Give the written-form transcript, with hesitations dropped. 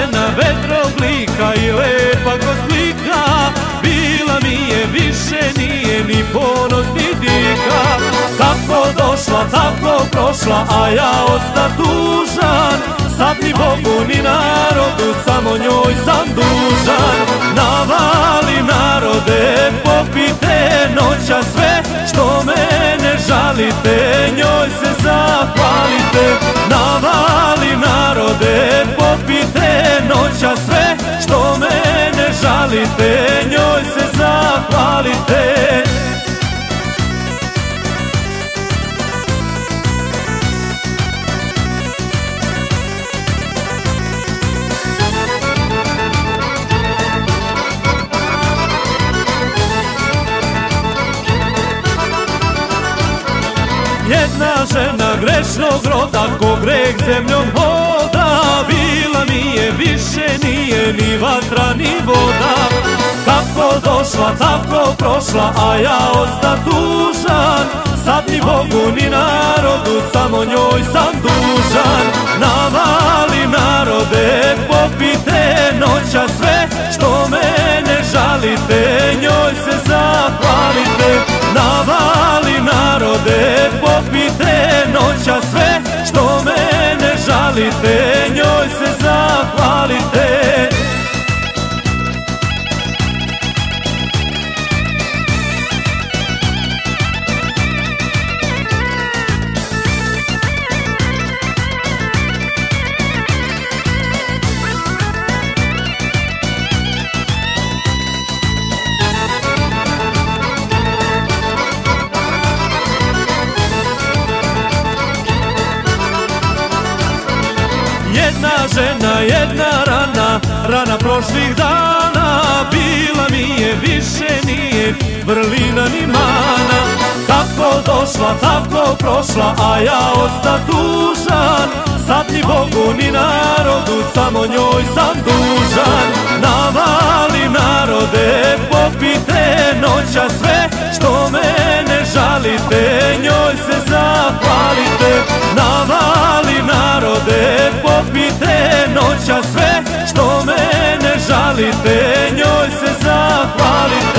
žena vetroblika i lepa ko slika, bila mi je više, nije ni ponos ni dika. Kako došla, tako prošla, a ja osta tužan, sad ni Bogu ni narodu, samo njoj sam dužan. Navali narode, popite noća sve, što mene žalite, njoj se zahvalite. Navali narode, popite noća sve, što mene žalite, njoj se zahvalite. Jedna žena grešnog roda, ko greh zemljom hoda, bila mi je više, nije ni vatra ni voda. Kako došla, tako prošla, a ja osta tužan, sad ni Bogu ni narodu, samo njoj sam dužan. Navali narode, popite noća sve, što mene žalite, njoj se zahvalite. Navali narode, popite noća sve, što mene žalite, njoj se zahvalite. Jedna žena, jedna rana, rana prošlih dana, bila mi je više, nije vrlina ni mana. Kako došla, tako prošla, a ja osta tužan, sad ni Bogu ni narodu, samo njoj sam dužan. Navali narode, popite noća sve, što mene žalite, njoj se zahvalite. Navali narode, popite noća sve, što mene žalite, njoj se zahvalite.